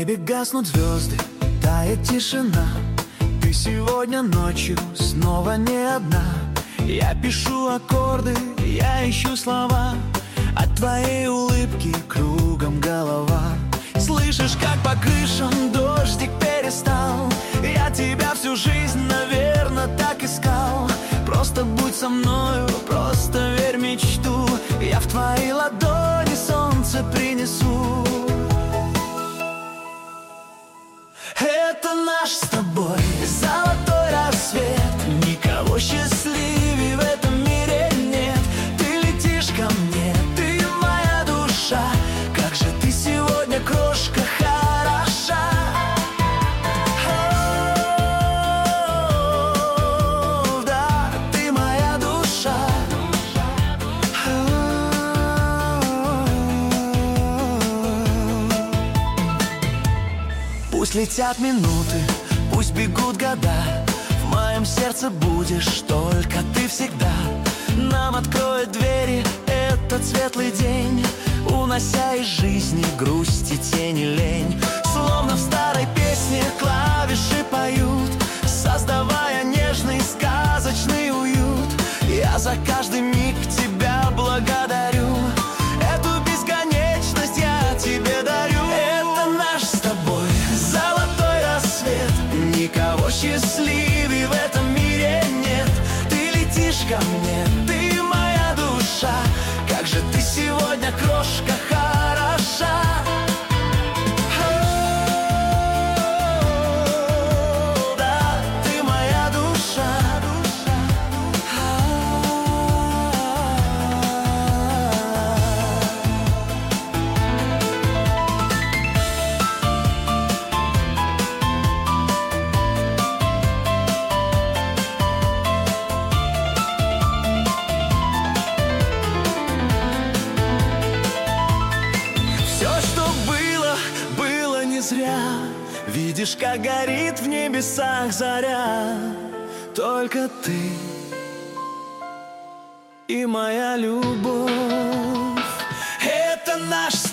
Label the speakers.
Speaker 1: небе гаснут звезды, тает тишина. Ты сегодня ночью снова не одна. Я пишу аккорды, я ищу слова. От твоей улыбки кругом голова. Слышишь, как по крышам дождик перестал. Я тебя всю жизнь, наверное, так искал. Просто будь со мною, просто верь в мечту. Я в твои ладони солнце принесу. Это наш с тобой золотой рассвет. Никого счастливее в этом мире нет. Ты летишь ко мне, ты моя душа. Как же ты сегодня, крошка, хороша. О, да, ты моя душа. Пусть летят минуты, пусть бегут года. В моем сердце будешь только ты всегда. Нам откроет двери этот светлый день, унося из жизни грусть и тень и лень. Словно в старой песне клавиши поют, создавая нежный сказочный уют. Я за каждый миг тебя благодарю. Эту бесконечность я тебе дарю. Это наш с тобой золотой рассвет. Никого счастливее в этом мире нет. Ты летишь ко мне, ты моя душа. Как же ты сегодня, крошка, хороша. О, да, ты моя душа. Зря. Видишь, как горит в небесах заря. Только ты и моя любовь. Это наш